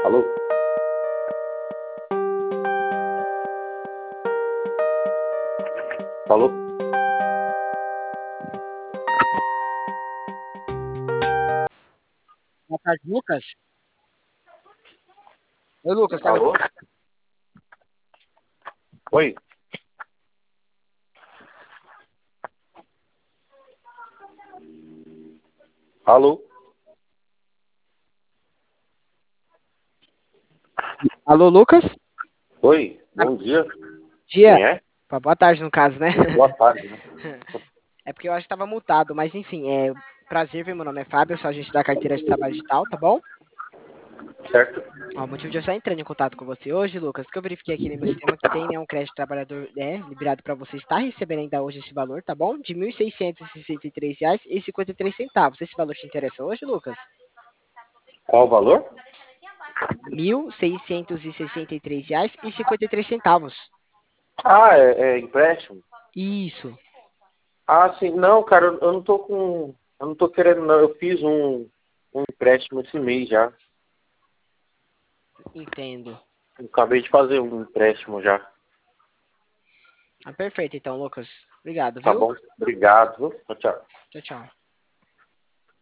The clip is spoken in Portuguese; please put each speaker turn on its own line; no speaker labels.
Alô? Alô?
Boa tarde, Lucas. Oi, Lucas, tá me...
Alô? Oi? Alô?
Alô, Lucas?
Oi?
Tá me-
Bom dia.
Dia.
Quem é?
Boa tarde, no caso, né?
Boa tarde, né?
É porque eu acho que tava multado, mas enfim, prazer, meu nome é Fábio, eu sou agente da carteira de trabalho digital, tá bom?
Certo?
Ó, o motivo de eu estar entrando em contato com você hoje, Lucas, que eu verifiquei aqui no meu sistema que tem, né, um crédito trabalhador, liberado para você estar recebendo ainda hoje esse valor, tá bom? De R$ 1.663,53. Esse valor te interessa hoje, Lucas?
Qual o valor?
R$ 1.663,53.
Ah, é empréstimo?
Isso,
Ah, sim. Não, cara, eu não tô com... Eu não tô querendo, não. Eu fiz um empréstimo esse mês já.
entendo.
Eu acabei de fazer um empréstimo já.
Ah, perfeito, então, Lucas. Obrigado,
Tá
viu?
bom? Obrigado. Tchau, tchau.
Tchau, tchau.